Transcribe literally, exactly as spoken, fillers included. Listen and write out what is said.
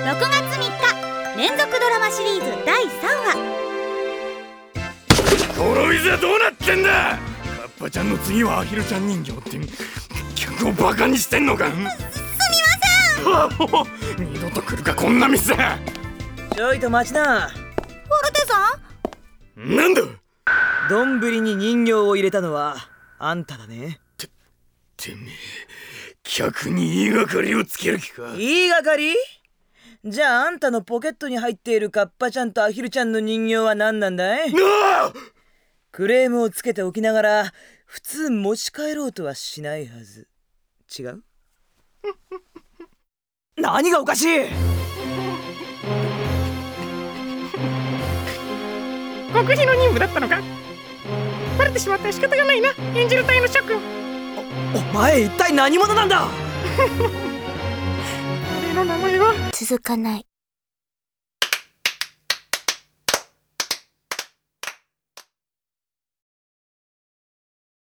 ろくがつみっか連続ドラマシリーズだいさんわ。 この店はどうなってんだ。カッパちゃんの次はアヒルちゃん人形って客をバカにしてんのか。 す, すみません二度と来るかこんな店。 ちょいと待ちな。 フォルテさんなんだ。 丼に人形を入れたのはあんただね。 ててめえ客に言いがかりをつける気か。 言いがかり？じゃああんたのポケットに入っているカッパちゃんとアヒルちゃんの人形は何なんだい？ ああクレームをつけておきながら普通持ち帰ろうとはしないはず。違う？何がおかしい？ 極秘の任務だったのか。バレてしまっては仕方がないな、演じる隊の諸君。 お, お前一体何者なんだ？ 俺の名前は続かない。